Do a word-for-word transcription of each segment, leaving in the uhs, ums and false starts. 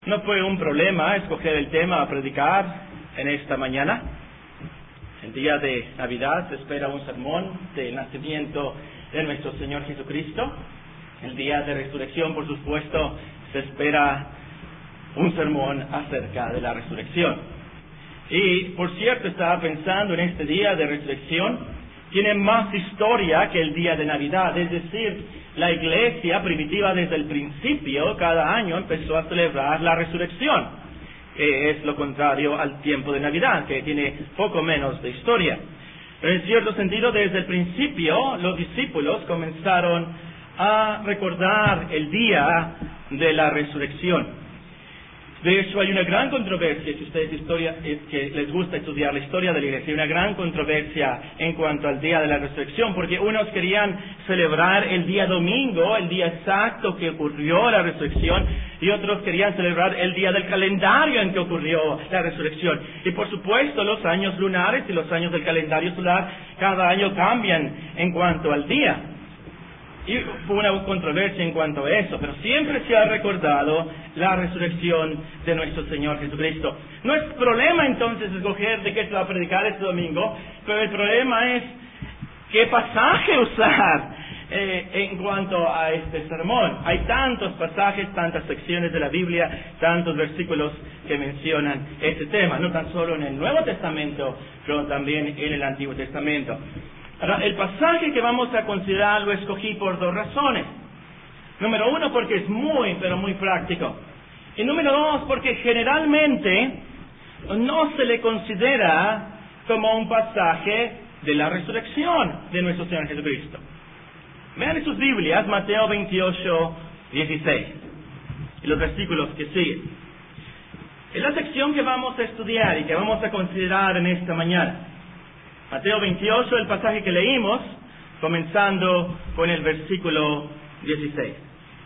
No fue un problema escoger el tema a predicar en esta mañana. El día de Navidad se espera un sermón del nacimiento de nuestro Señor Jesucristo. El día de resurrección, por supuesto, se espera un sermón acerca de la resurrección. Y, por cierto, estaba pensando en este día de resurrección, tiene más historia que el día de Navidad. Es decir, la iglesia primitiva desde el principio, cada año, empezó a celebrar la resurrección, que es lo contrario al tiempo de Navidad, que tiene poco menos de historia. Pero en cierto sentido, desde el principio, los discípulos comenzaron a recordar el día de la resurrección. De hecho, hay una gran controversia, si ustedes historia, es que les gusta estudiar la historia de la iglesia, hay una gran controversia en cuanto al día de la resurrección, porque unos querían celebrar el día domingo, el día exacto que ocurrió la resurrección, y otros querían celebrar el día del calendario en que ocurrió la resurrección. Y por supuesto, los años lunares y los años del calendario solar cada año cambian en cuanto al día. Y fue una controversia en cuanto a eso, pero siempre se ha recordado la resurrección de nuestro Señor Jesucristo. No es problema entonces escoger de qué se va a predicar este domingo, pero el problema es qué pasaje usar eh, en cuanto a este sermón. Hay tantos pasajes, tantas secciones de la Biblia, tantos versículos que mencionan este tema, no tan solo en el Nuevo Testamento, pero también en el Antiguo Testamento. Ahora, el pasaje que vamos a considerar lo escogí por dos razones. Número uno, porque es muy, pero muy práctico. Y número dos, porque generalmente no se le considera como un pasaje de la resurrección de nuestro Señor Jesucristo. Vean en sus Biblias Mateo veintiocho, dieciséis, y los versículos que siguen. Es la sección que vamos a estudiar y que vamos a considerar en esta mañana. Mateo veintiocho, el pasaje que leímos, comenzando con el versículo dieciséis.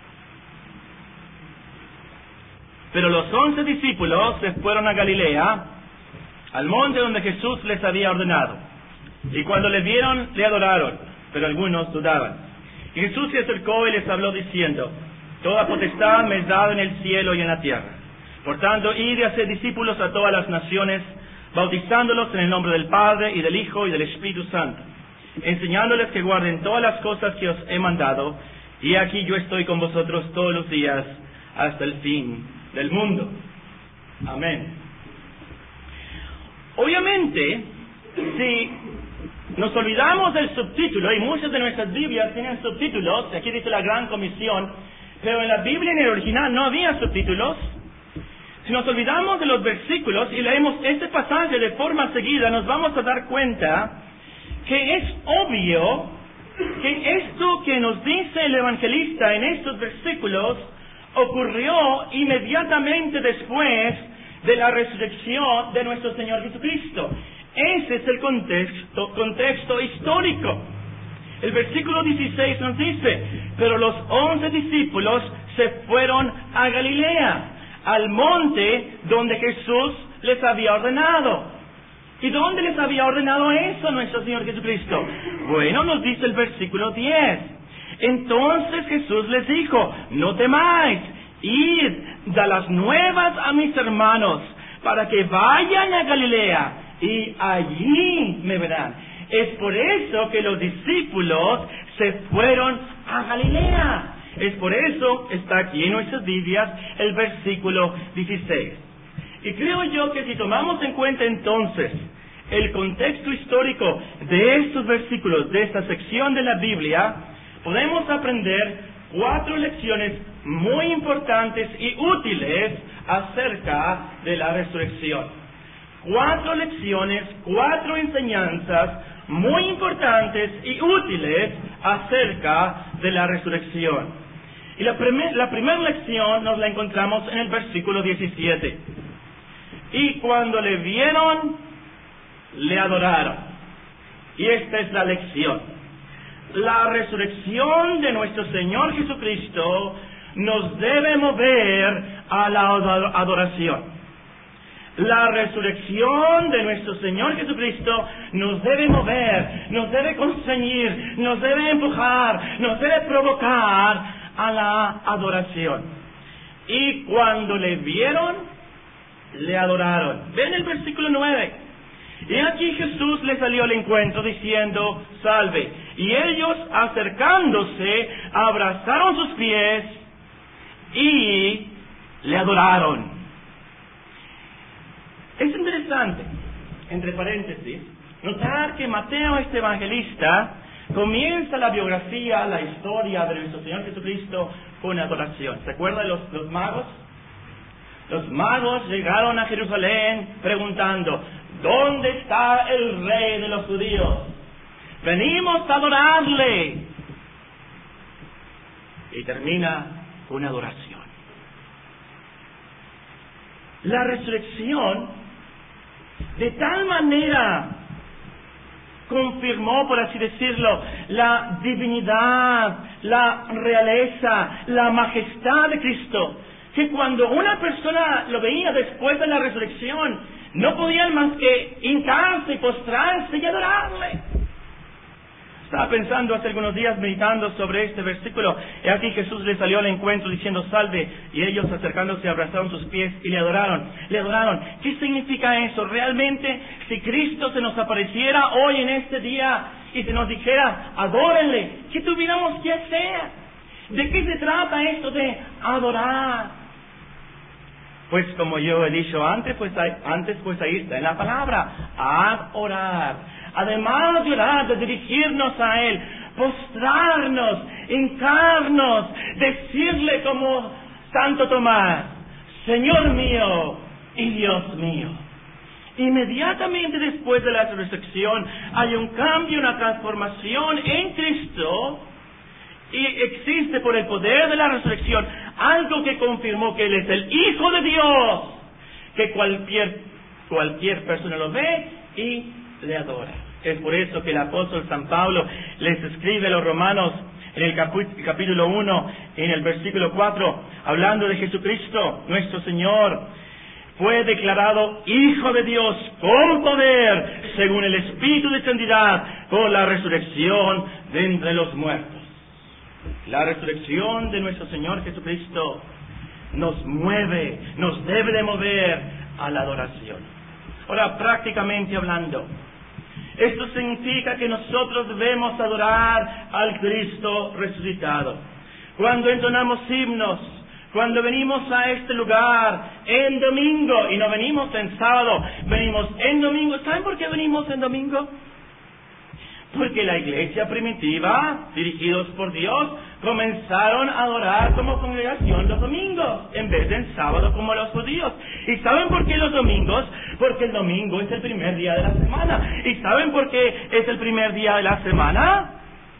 Pero los once discípulos se fueron a Galilea, al monte donde Jesús les había ordenado. Y cuando le vieron, le adoraron, pero algunos dudaban. Y Jesús se acercó y les habló diciendo: Toda potestad me es dada en el cielo y en la tierra. Por tanto, id y haced discípulos a todas las naciones, bautizándolos en el nombre del Padre, y del Hijo, y del Espíritu Santo, enseñándoles que guarden todas las cosas que os he mandado, y aquí yo estoy con vosotros todos los días, hasta el fin del mundo. Amén. Obviamente, si nos olvidamos del subtítulo, y muchas de nuestras Biblias tienen subtítulos, aquí dice la Gran Comisión, pero en la Biblia en el original no había subtítulos. Si nos olvidamos de los versículos y leemos este pasaje de forma seguida, nos vamos a dar cuenta que es obvio que esto que nos dice el evangelista en estos versículos ocurrió inmediatamente después de la resurrección de nuestro Señor Jesucristo. Ese es el contexto, contexto histórico. El versículo dieciséis nos dice: pero los once discípulos se fueron a Galilea, al monte donde Jesús les había ordenado. ¿Y dónde les había ordenado eso nuestro Señor Jesucristo? Bueno, nos dice el versículo diez. Entonces Jesús les dijo: no temáis, id, da las nuevas a mis hermanos, para que vayan a Galilea, y allí me verán. Es por eso que los discípulos se fueron a Galilea. Es por eso, está aquí en nuestras Biblias, el versículo dieciséis. Y creo yo que si tomamos en cuenta entonces el contexto histórico de estos versículos, de esta sección de la Biblia, podemos aprender cuatro lecciones muy importantes y útiles acerca de la resurrección. Cuatro lecciones, cuatro enseñanzas muy importantes y útiles acerca de la resurrección. Y la, primer, la primera lección nos la encontramos en el versículo diecisiete. Y cuando le vieron, le adoraron. Y esta es la lección. La resurrección de nuestro Señor Jesucristo nos debe mover a la adoración. La resurrección de nuestro Señor Jesucristo nos debe mover, nos debe constreñir, nos debe empujar, nos debe provocar a la adoración. y cuando le vieron, le adoraron. Ven el versículo nueve. Y aquí Jesús le salió al encuentro diciendo, salve. Y ellos, acercándose, abrazaron sus pies y le adoraron. Es interesante, entre paréntesis, notar que Mateo, este evangelista, comienza la biografía, la historia de nuestro Señor Jesucristo con adoración. ¿Se acuerdan de los, los magos? Los magos llegaron a Jerusalén preguntando, ¿dónde está el rey de los judíos? Venimos a adorarle. Y termina con adoración. La resurrección, de tal manera, confirmó, por así decirlo, la divinidad, la realeza, la majestad de Cristo, que cuando una persona lo veía después de la resurrección, no podían más que hincarse y postrarse y adorarle. Estaba pensando hace algunos días, meditando sobre este versículo, y aquí Jesús le salió al encuentro diciendo, salve, y ellos acercándose abrazaron sus pies y le adoraron, le adoraron. ¿Qué significa eso? Realmente, si Cristo se nos apareciera hoy en este día y se nos dijera, adórenle, ¿qué tuviéramos que hacer? ¿De qué se trata esto de adorar? Pues como yo he dicho antes, pues ahí, antes pues ahí está en la palabra, adorar. Además de orar, de dirigirnos a Él, postrarnos, hincarnos, decirle como Santo Tomás, Señor mío y Dios mío. Inmediatamente después de la resurrección hay un cambio, una transformación en Cristo, y existe por el poder de la resurrección algo que confirmó que Él es el Hijo de Dios, que cualquier, cualquier persona lo ve y le adora. Es por eso que el apóstol San Pablo les escribe a los romanos en el capítulo uno, en el versículo cuatro, hablando de Jesucristo, nuestro Señor, fue declarado Hijo de Dios con poder, según el Espíritu de Santidad, por la resurrección de entre los muertos. La resurrección de nuestro Señor Jesucristo nos mueve, nos debe de mover a la adoración. Ahora, prácticamente hablando, esto significa que nosotros debemos adorar al Cristo resucitado. Cuando entonamos himnos, cuando venimos a este lugar en domingo, y no venimos en sábado, venimos en domingo. ¿Saben por qué venimos en domingo? Porque la iglesia primitiva, dirigidos por Dios, comenzaron a adorar como congregación los domingos, en vez de en sábado como los judíos. ¿Y saben por qué los domingos? Porque el domingo es el primer día de la semana. ¿Y saben por qué es el primer día de la semana?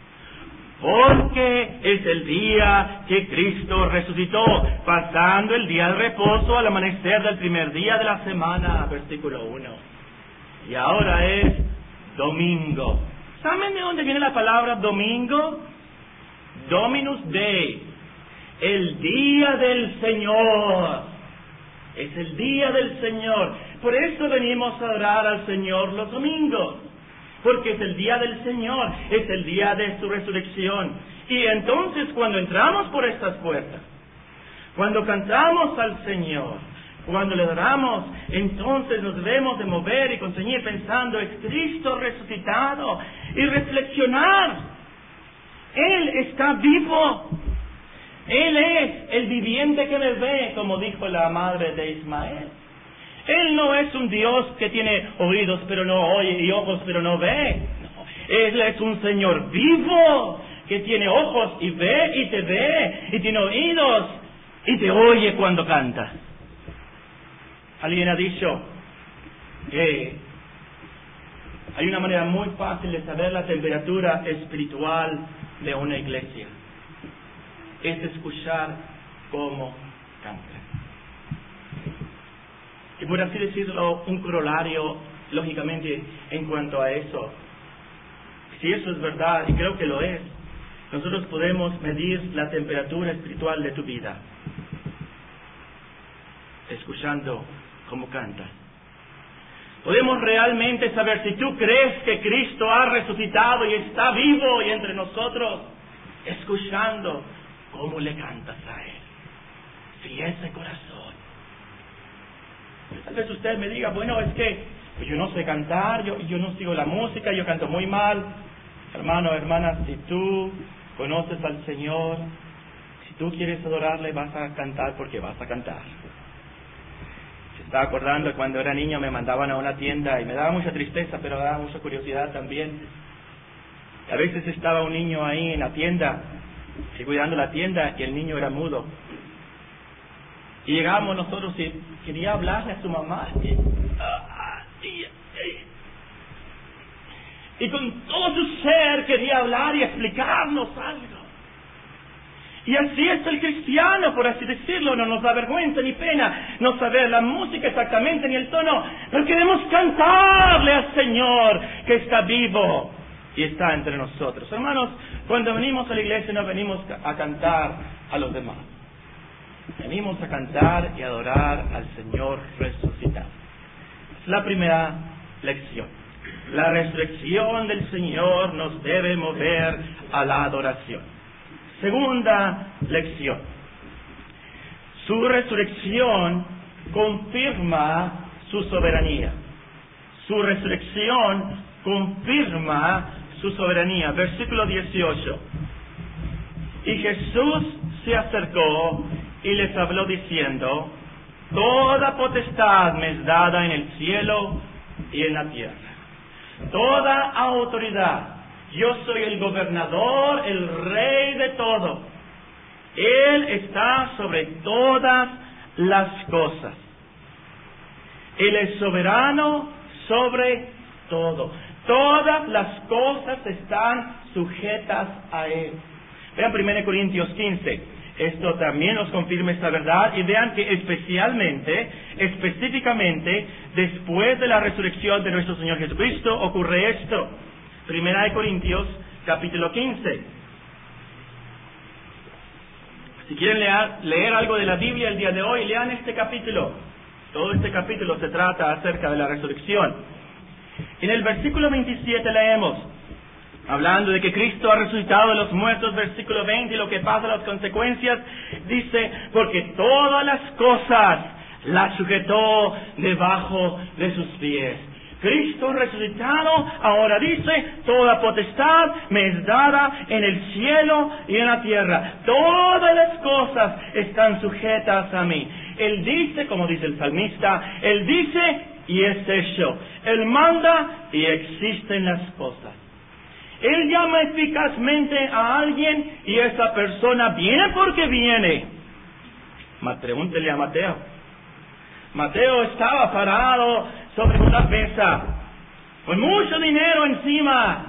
Porque es el día que Cristo resucitó, pasando el día de reposo al amanecer del primer día de la semana, versículo uno. Y ahora es domingo. ¿Saben de dónde viene la palabra domingo? Dominus Dei, el día del Señor. Es el día del Señor. Por eso venimos a adorar al Señor los domingos. Porque es el día del Señor, es el día de su resurrección. Y entonces cuando entramos por estas puertas, cuando cantamos al Señor, cuando le adoramos, entonces nos debemos de mover y conseguir pensando, es Cristo resucitado, y reflexionar. Él está vivo. Él es el viviente que me ve, como dijo la madre de Ismael. Él no es un Dios que tiene oídos pero no oye y ojos pero no ve. No. Él es un Señor vivo que tiene ojos y ve y te ve y tiene oídos y te oye cuando cantas. Alguien ha dicho que hay una manera muy fácil de saber la temperatura espiritual de una iglesia. Es escuchar cómo canta. Y por así decirlo, un corolario, lógicamente, en cuanto a eso. Si eso es verdad, y creo que lo es, nosotros podemos medir la temperatura espiritual de tu vida, escuchando cómo cantas. Podemos realmente saber si tú crees que Cristo ha resucitado y está vivo y entre nosotros, escuchando cómo le cantas a Él. si ese corazón. Tal vez usted me diga, bueno, es que yo no sé cantar, yo, yo no sigo la música, yo canto muy mal. Hermano, hermana, si tú conoces al Señor, si tú quieres adorarle, vas a cantar porque vas a cantar. Se estaba acordando cuando era niño me mandaban a una tienda y me daba mucha tristeza, pero me daba mucha curiosidad también. A veces estaba un niño ahí en la tienda, y cuidando la tienda, y el niño era mudo. Y llegábamos nosotros y quería hablarle a su mamá. Y, y, y, y con todo su ser quería hablar y explicarnos algo. Y así es el cristiano, por así decirlo. No nos da vergüenza ni pena no saber la música exactamente ni el tono, pero queremos cantarle al Señor que está vivo y está entre nosotros. Hermanos, cuando venimos a la iglesia no venimos a cantar a los demás. Venimos a cantar y adorar al Señor resucitado. Es la primera lección. La resurrección del Señor nos debe mover a la adoración. Segunda lección. Su resurrección confirma su soberanía. Su resurrección confirma su soberanía. Versículo dieciocho. Y Jesús se acercó y les habló diciendo: toda potestad me es dada en el cielo y en la tierra. Toda autoridad. Yo soy el gobernador, el rey de todo. Él está sobre todas las cosas. Él es soberano sobre todo. Todas las cosas están sujetas a Él. Vean primera Corintios quince. Esto también nos confirma esta verdad. Y vean que especialmente, específicamente, después de la resurrección de nuestro Señor Jesucristo, ocurre esto. Primera de Corintios, capítulo quince. Si quieren leer, leer algo de la Biblia el día de hoy, lean este capítulo. Todo este capítulo se trata acerca de la resurrección. En el versículo veintisiete leemos, hablando de que Cristo ha resucitado de los muertos, versículo veinte, y lo que pasa, las consecuencias, dice: porque todas las cosas las sujetó debajo de sus pies. Cristo resucitado, ahora dice: toda potestad me es dada en el cielo y en la tierra. Todas las cosas están sujetas a mí. Él dice, como dice el salmista, Él dice y es hecho. Él manda y existen las cosas. Él llama eficazmente a alguien y esa persona viene porque viene. Pregúntele a Mateo. Mateo estaba parado sobre una mesa con mucho dinero encima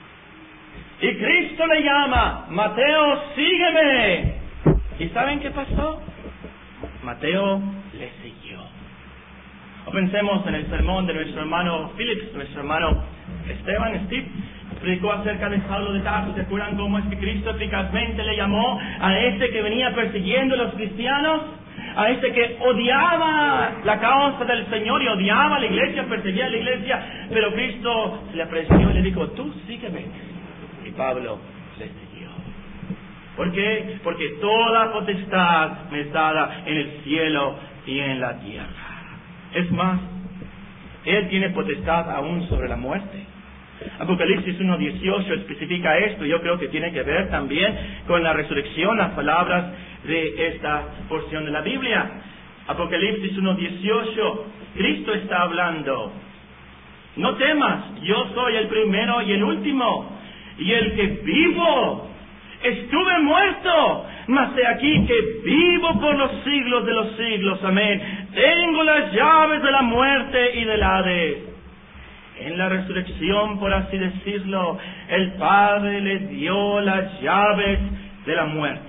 y Cristo le llama: Mateo, sígueme. ¿Y saben qué pasó? Mateo le siguió. O pensemos en el sermón de nuestro hermano Phillips, nuestro hermano Esteban, Steve, predicó acerca de Saulo de Tarso. ¿Se acuerdan cómo es que Cristo eficazmente le llamó a este que venía persiguiendo a los cristianos? A este que odiaba la causa del Señor y odiaba a la iglesia, perseguía a la iglesia, pero Cristo se le apreció y le dijo: tú sígueme. Y Pablo le siguió. ¿Por qué? Porque toda potestad me es dada en el cielo y en la tierra. Es más, Él tiene potestad aún sobre la muerte. Apocalipsis uno dieciocho especifica esto. Yo creo que tiene que ver también con la resurrección, las palabras de esta porción de la Biblia. Apocalipsis uno dieciocho, Cristo está hablando: no temas, yo soy el primero y el último, y el que vivo. Estuve muerto, mas he aquí que vivo por los siglos de los siglos. Amén. Tengo las llaves de la muerte y del Hades. En la resurrección, por así decirlo, el Padre le dio las llaves de la muerte.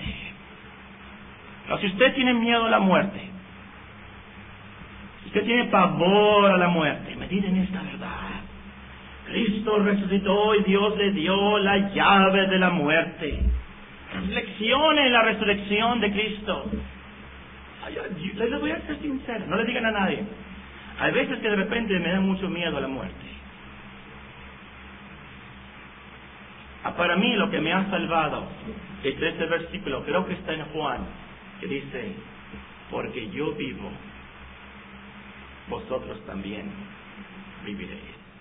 Pero si usted tiene miedo a la muerte, si usted tiene pavor a la muerte, medite en esta verdad. Cristo resucitó y Dios le dio la llave de la muerte. Reflexione en la resurrección de Cristo. Les voy a ser sincero, no le digan a nadie. Hay veces que de repente me da mucho miedo a la muerte. Para mí lo que me ha salvado es este versículo, creo que está en Juan, que dice: porque yo vivo, vosotros también viviréis.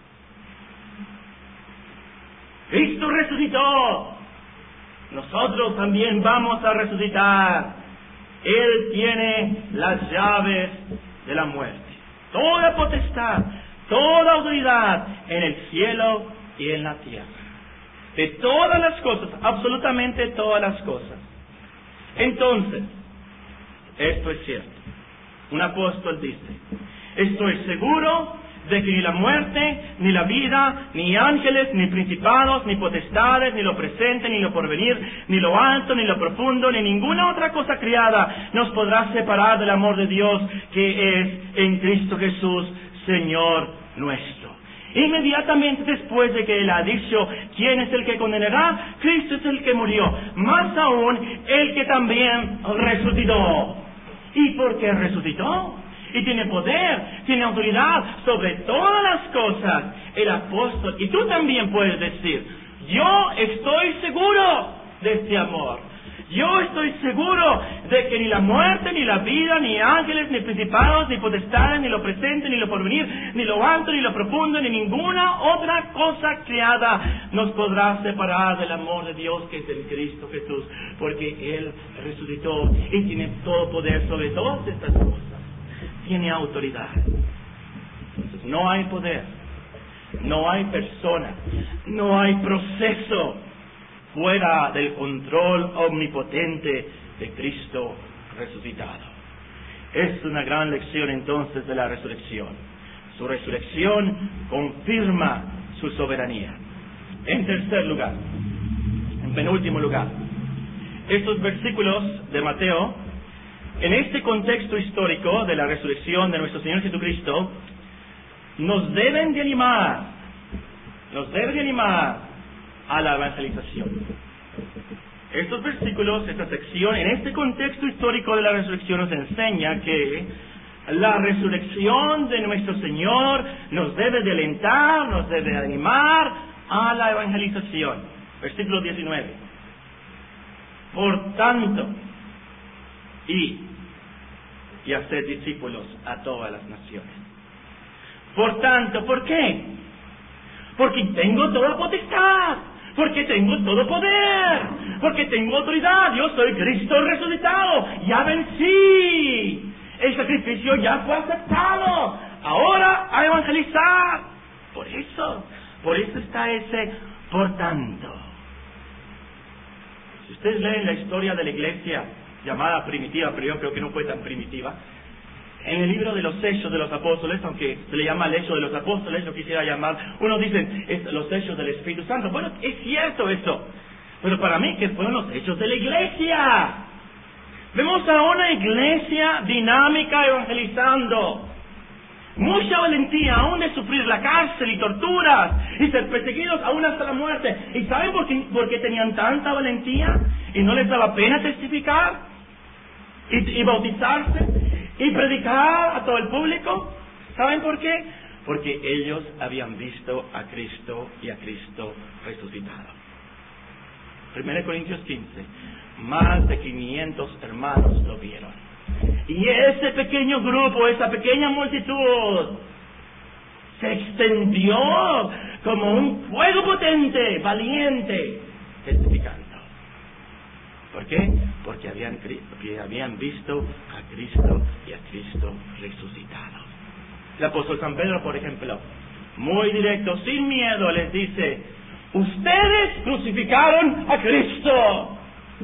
Cristo resucitó, nosotros también vamos a resucitar. Él tiene las llaves de la muerte, toda potestad, toda autoridad en el cielo y en la tierra, de todas las cosas, absolutamente todas las cosas. Entonces, esto es cierto. Un apóstol dice: estoy seguro de que ni la muerte, ni la vida, ni ángeles, ni principados, ni potestades, ni lo presente, ni lo porvenir, ni lo alto, ni lo profundo, ni ninguna otra cosa creada nos podrá separar del amor de Dios que es en Cristo Jesús, Señor nuestro. Inmediatamente después de que él ha dicho quién es el que condenará, Cristo es el que murió, más aún el que también resucitó. ¿Y por qué resucitó? Y tiene poder, tiene autoridad sobre todas las cosas. El apóstol, y tú también puedes decir: yo estoy seguro de este amor. Yo estoy seguro de que ni la muerte, ni la vida, ni ángeles, ni principados, ni potestades, ni lo presente, ni lo porvenir, ni lo alto, ni lo profundo, ni ninguna otra cosa creada nos podrá separar del amor de Dios que es en Cristo Jesús, porque Él resucitó y tiene todo poder sobre todas estas cosas. Tiene autoridad. Entonces, no hay poder, no hay persona, no hay proceso fuera del control omnipotente de Cristo resucitado. Es una gran lección entonces de la resurrección. Su resurrección confirma su soberanía. En tercer lugar, en penúltimo lugar, estos versículos de Mateo, en este contexto histórico de la resurrección de nuestro Señor Jesucristo, nos deben de animar, nos deben de animar a la evangelización. Estos versículos, esta sección, en este contexto histórico de la resurrección nos enseña que la resurrección de nuestro Señor nos debe de alentar, nos debe de animar a la evangelización. Versículo diecinueve. Por tanto, y, y hacer discípulos a todas las naciones. Por tanto, ¿por qué? Porque tengo toda potestad, porque tengo todo poder, porque tengo autoridad. Yo soy Cristo resucitado, ya vencí, el sacrificio ya fue aceptado, ahora a evangelizar. Por eso, por eso está ese por tanto. Si ustedes leen la historia de la iglesia llamada primitiva, pero yo creo que no fue tan primitiva, en el libro de los Hechos de los Apóstoles, aunque se le llama el Hecho de los Apóstoles, lo quisiera llamar, unos dicen es los Hechos del Espíritu Santo. Bueno, es cierto eso, pero para mí que fueron los Hechos de la iglesia. Vemos a una iglesia dinámica evangelizando, mucha valentía aún de sufrir la cárcel y torturas y ser perseguidos aún hasta la muerte. ¿Y saben por qué, por qué tenían tanta valentía y no les daba pena testificar y, y bautizarse y predicar a todo el público? ¿Saben por qué? Porque ellos habían visto a Cristo y a Cristo resucitado. primera Corintios quince, más de quinientos hermanos lo vieron. Y ese pequeño grupo, esa pequeña multitud, se extendió como un fuego potente, valiente, testificando. ¿Por qué? Porque habían, porque habían visto a Cristo y a Cristo resucitado. El apóstol San Pedro, por ejemplo, muy directo, sin miedo, les dice: ustedes crucificaron a Cristo.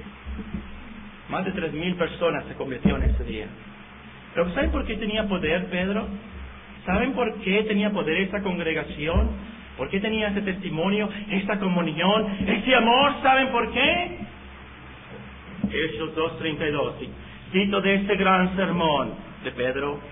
Más de tres mil personas se convirtieron ese día. Pero ¿saben por qué tenía poder Pedro? ¿Saben por qué tenía poder esa congregación? ¿Por qué tenía ese testimonio, esta comunión, ese amor? ¿Saben por qué? Hechos dos treinta y dos, cito de este gran sermón de Pedro.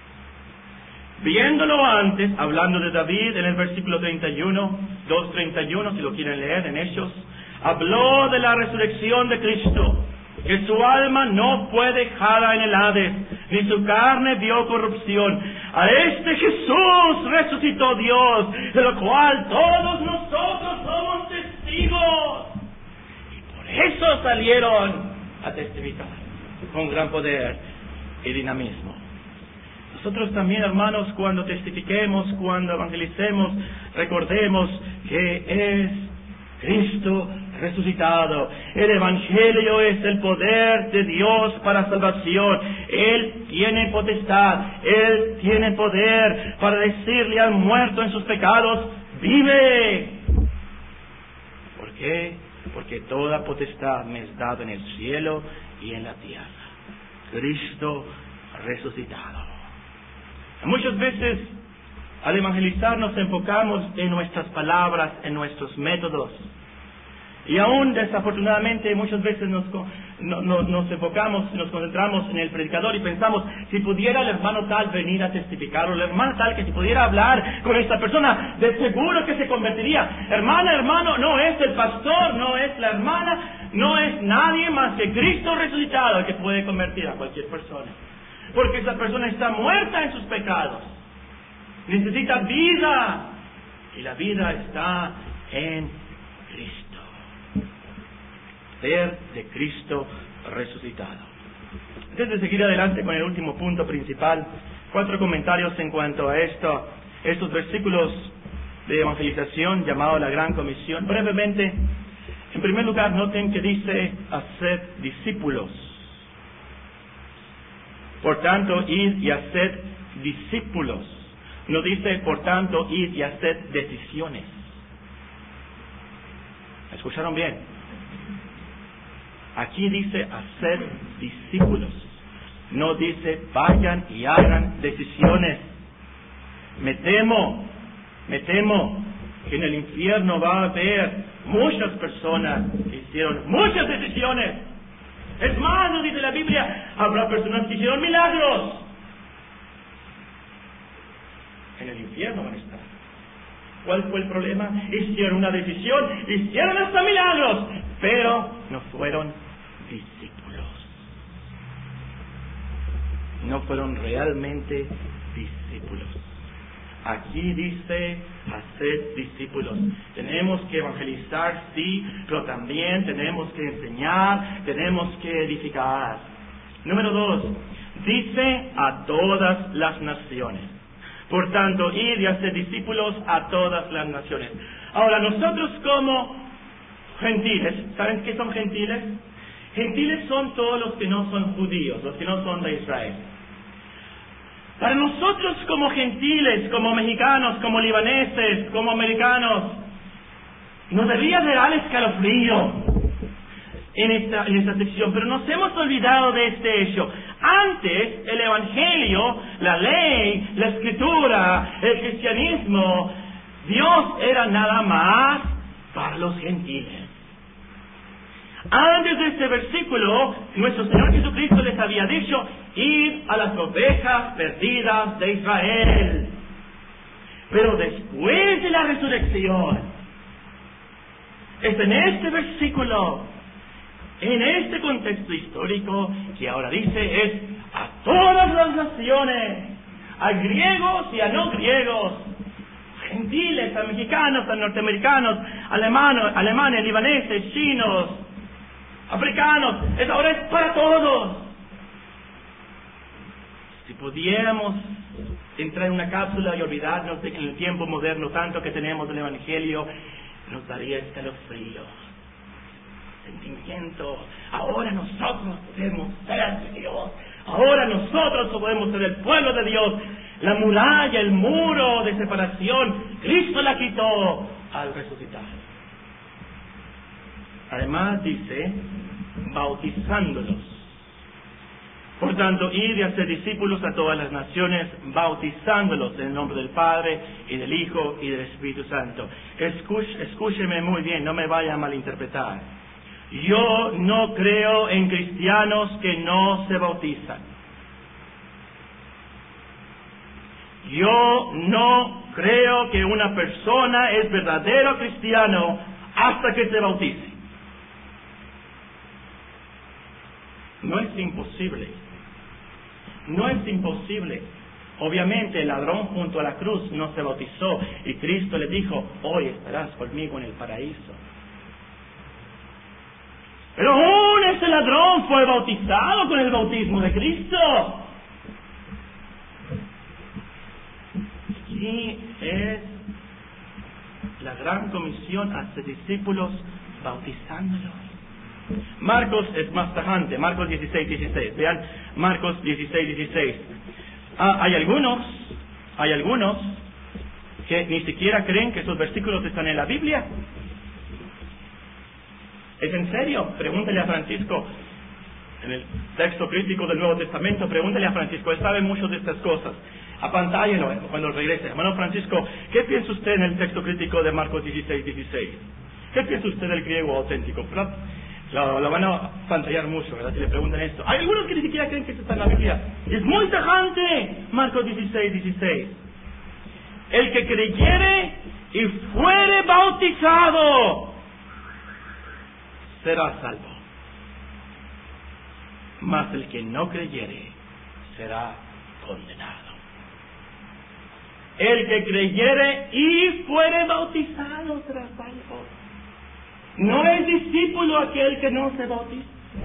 Viéndolo antes, hablando de David en el versículo treinta y uno, dos treinta y uno, si lo quieren leer en Hechos, habló de la resurrección de Cristo, que su alma no fue dejada en el Hades, ni su carne vio corrupción. A este Jesús resucitó Dios, de lo cual todos nosotros somos testigos. Y por eso salieron a testificar con gran poder. y dinamismo. Nosotros también, hermanos, cuando testifiquemos, cuando evangelicemos, recordemos que es Cristo resucitado. El Evangelio es el poder de Dios para salvación. Él tiene potestad, Él tiene poder para decirle al muerto en sus pecados, ¡vive! ¿Por qué? Porque toda potestad me es dada en el cielo y en la tierra. Cristo resucitado. Muchas veces al evangelizar nos enfocamos en nuestras palabras, en nuestros métodos. Y aún desafortunadamente muchas veces nos, no, no, nos enfocamos, nos concentramos en el predicador y pensamos, si pudiera el hermano tal venir a testificar, o el hermano tal que si pudiera hablar con esta persona, de seguro que se convertiría. Hermana, hermano, no es el pastor, no es la hermana, no es nadie más que Cristo resucitado el que puede convertir a cualquier persona. Porque esa persona está muerta en sus pecados. Necesita vida. Y la vida está en Cristo. Ser de Cristo resucitado. Antes de seguir adelante con el último punto principal, cuatro comentarios en cuanto a esto, estos versículos de evangelización llamado la Gran Comisión. Brevemente, en primer lugar, noten que dice hacer discípulos. Por tanto, id y haced discípulos. No dice, por tanto, id y haced decisiones. ¿Escucharon bien? Aquí dice hacer discípulos. No dice vayan y hagan decisiones. Me temo, me temo que en el infierno va a haber muchas personas que hicieron muchas decisiones. Es más, nos dice la Biblia, habrá personas que hicieron milagros. En el infierno van a estar. ¿Cuál fue el problema? Hicieron una decisión, hicieron hasta milagros, pero no fueron discípulos. No fueron realmente discípulos. Aquí dice hacer discípulos. Tenemos que evangelizar, sí, pero también tenemos que enseñar, tenemos que edificar. Número dos, dice a todas las naciones. Por tanto, ir y hacer discípulos a todas las naciones. Ahora, nosotros como gentiles, ¿saben qué son gentiles? Gentiles son todos los que no son judíos, los que no son de Israel. Para nosotros como gentiles, como mexicanos, como libaneses, como americanos, nos debería de dar escalofrío en esta, en esta sección, pero nos hemos olvidado de este hecho. Antes, el Evangelio, la ley, la Escritura, el cristianismo, Dios era nada más para los gentiles. Antes de este versículo, nuestro Señor Jesucristo les había dicho, id a las ovejas perdidas de Israel. Pero después de la resurrección, es en este versículo, en este contexto histórico, que ahora dice es a todas las naciones, a griegos y a no griegos, gentiles, a mexicanos, a norteamericanos, alemanos, alemanes, libaneses, chinos, africanos, es ahora es para todos. Si pudiéramos entrar en una cápsula y olvidarnos de que en el tiempo moderno tanto que tenemos del Evangelio, nos daría escalofrío, sentimiento. Ahora nosotros podemos ser de Dios, ahora nosotros podemos ser el pueblo de Dios. La muralla, el muro de separación, Cristo la quitó al resucitar. Además dice, bautizándolos. Por tanto, id y hacer discípulos a todas las naciones, bautizándolos en el nombre del Padre, y del Hijo, y del Espíritu Santo. Escuch, escúcheme muy bien, no me vaya a malinterpretar. Yo no creo en cristianos que no se bautizan. Yo no creo que una persona es verdadero cristiano hasta que se bautice. No es imposible. No es imposible. Obviamente el ladrón junto a la cruz no se bautizó y Cristo le dijo, hoy estarás conmigo en el paraíso. Pero aún ese ladrón fue bautizado con el bautismo de Cristo. Sí, es la gran comisión a sus discípulos bautizándolos. Marcos es más tajante, Marcos dieciséis, dieciséis. Vean, Marcos dieciséis, dieciséis. Ah, hay algunos, hay algunos que ni siquiera creen que esos versículos están en la Biblia. ¿Es en serio? Pregúntale a Francisco, en el texto crítico del Nuevo Testamento, pregúntale a Francisco, él sabe mucho de estas cosas. Apantállelo cuando regrese. Hermano Francisco, ¿qué piensa usted en el texto crítico de Marcos dieciséis, dieciséis? ¿Qué piensa usted del griego auténtico? Lo, lo van a pantallar mucho, ¿verdad? Si le preguntan esto. Hay algunos que ni siquiera creen que esto está en la Biblia. Es muy tajante, Marcos dieciséis, dieciséis. El que creyere y fuere bautizado será salvo. Mas el que no creyere será condenado. El que creyere y fuere bautizado será salvo. No es discípulo aquel que no se bautiza.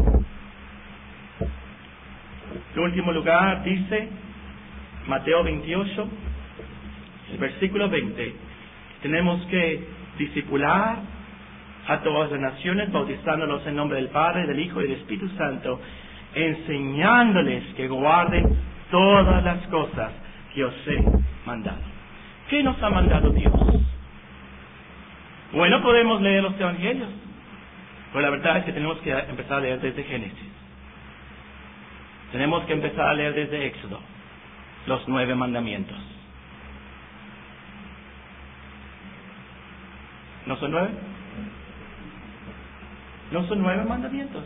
En último lugar dice Mateo veintiocho, el versículo veinte, tenemos que discipular a todas las naciones, bautizándolos en nombre del Padre, del Hijo y del Espíritu Santo, enseñándoles que guarden todas las cosas que os he mandado. ¿Qué nos ha mandado Dios? Bueno, podemos leer los evangelios, pero la verdad es que tenemos que empezar a leer desde Génesis. Tenemos que empezar a leer desde Éxodo, los nueve mandamientos. ¿No son nueve? ¿No son nueve mandamientos?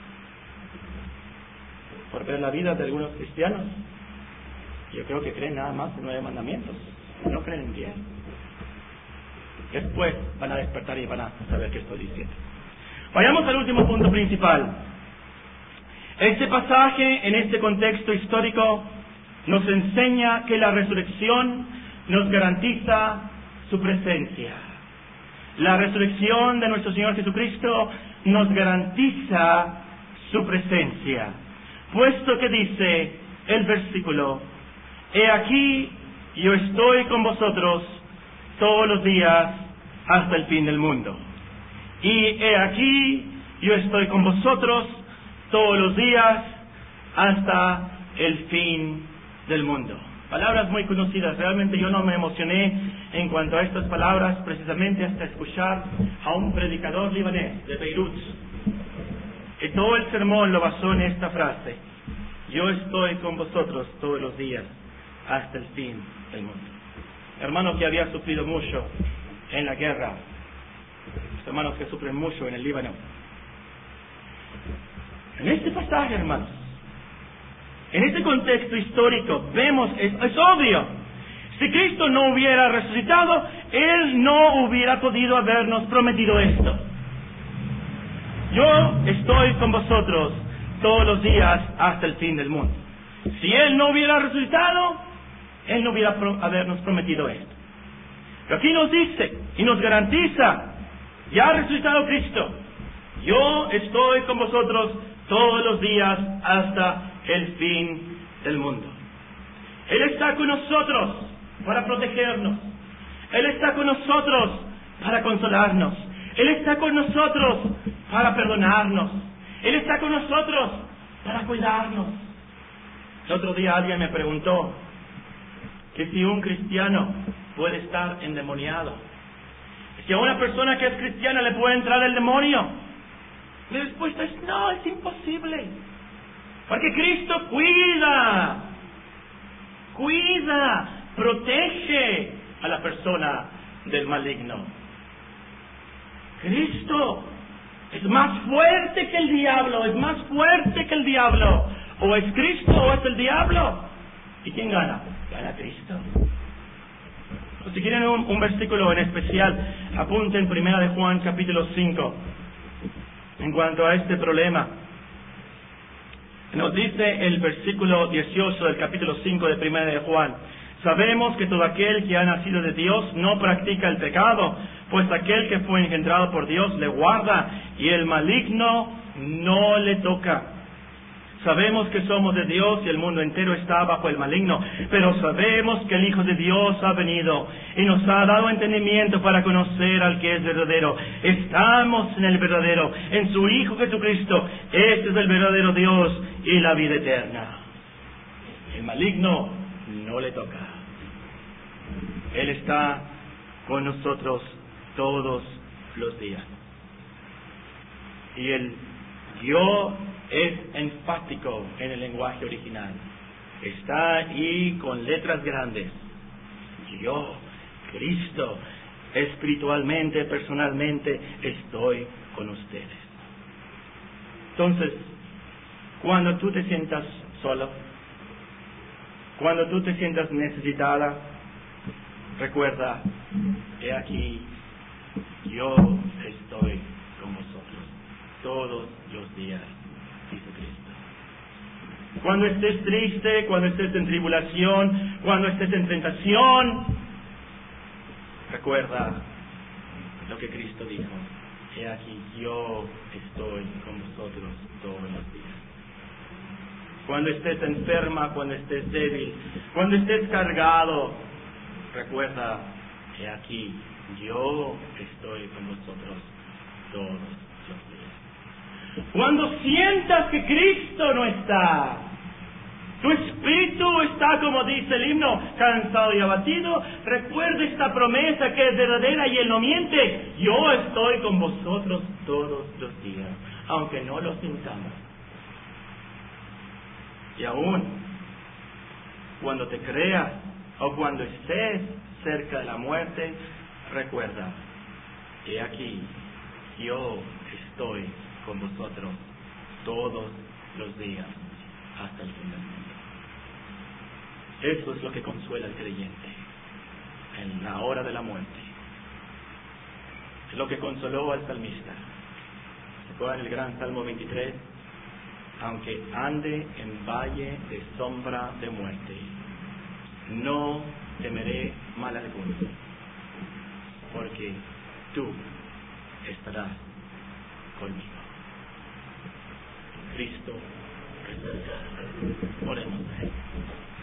Por ver la vida de algunos cristianos, yo creo que creen nada más en nueve mandamientos, no creen en diez. Después van a despertar y van a saber qué estoy diciendo. Vayamos al último punto principal. Este pasaje, en este contexto histórico, nos enseña que la resurrección nos garantiza su presencia. La resurrección de nuestro Señor Jesucristo nos garantiza su presencia. Puesto que dice el versículo: he aquí, yo estoy con vosotros todos los días hasta el fin del mundo. Y he aquí, yo estoy con vosotros todos los días hasta el fin del mundo. Palabras muy conocidas. Realmente yo no me emocioné en cuanto a estas palabras precisamente hasta escuchar a un predicador libanés de Beirut, que todo el sermón lo basó en esta frase: yo estoy con vosotros todos los días hasta el fin del mundo. Hermano que había sufrido mucho en la guerra, los hermanos que sufren mucho en el Líbano. En este pasaje, hermanos, en este contexto histórico, vemos, es, es obvio, si Cristo no hubiera resucitado, Él no hubiera podido habernos prometido esto. Yo estoy con vosotros todos los días hasta el fin del mundo. Si Él no hubiera resucitado, Él no hubiera pro- habernos prometido esto. Pero aquí nos dice y nos garantiza: ya ha resucitado Cristo, yo estoy con vosotros todos los días hasta el fin del mundo. Él está con nosotros para protegernos. Él está con nosotros para consolarnos. Él está con nosotros para perdonarnos. Él está con nosotros para cuidarnos. El otro día alguien me preguntó que si un cristiano puede estar endemoniado, si a una persona que es cristiana le puede entrar el demonio. La respuesta es no, es imposible. Porque Cristo cuida, cuida, protege a la persona del maligno. Cristo es más fuerte que el diablo, es más fuerte que el diablo. O es Cristo o es el diablo. ¿Y quién gana? Gana Cristo. O si quieren un, un versículo en especial, apunten Primera de Juan capítulo cinco. En cuanto a este problema, nos dice el versículo dieciocho del capítulo cinco de Primera de Juan: sabemos que todo aquel que ha nacido de Dios no practica el pecado, pues aquel que fue engendrado por Dios le guarda, y el maligno no le toca. Sabemos que somos de Dios y el mundo entero está bajo el maligno, pero sabemos que el Hijo de Dios ha venido y nos ha dado entendimiento para conocer al que es verdadero. Estamos en el verdadero, en su Hijo Jesucristo. Este es el verdadero Dios y la vida eterna. El maligno no le toca. Él está con nosotros todos los días. Y el yo es enfático en el lenguaje original. Está ahí con letras grandes. Yo, Cristo, espiritualmente, personalmente, estoy con ustedes. Entonces, cuando tú te sientas solo, cuando tú te sientas necesitada, recuerda, he aquí, yo estoy con vosotros todos los días. Jesucristo. Cuando estés triste, cuando estés en tribulación, cuando estés en tentación, recuerda lo que Cristo dijo. He aquí, yo estoy con vosotros todos los días. Cuando estés enferma, cuando estés débil, cuando estés cargado, recuerda, he aquí, yo estoy con vosotros todos los días. Cuando sientas que Cristo no está, tu espíritu está, como dice el himno, cansado y abatido, recuerda esta promesa que es verdadera y Él no miente. Yo estoy con vosotros todos los días, aunque no lo sintamos. Y aún cuando te creas o cuando estés cerca de la muerte, recuerda, he aquí, yo estoy con vosotros todos los días hasta el fin del mundo. Eso es lo que consuela al creyente en la hora de la muerte. Es lo que consoló al salmista. ¿Se acuerdan el gran Salmo veintitrés? Aunque ande en valle de sombra de muerte, no temeré mal alguno, porque tú estarás conmigo. Cristo resucitado. Oremos a Él.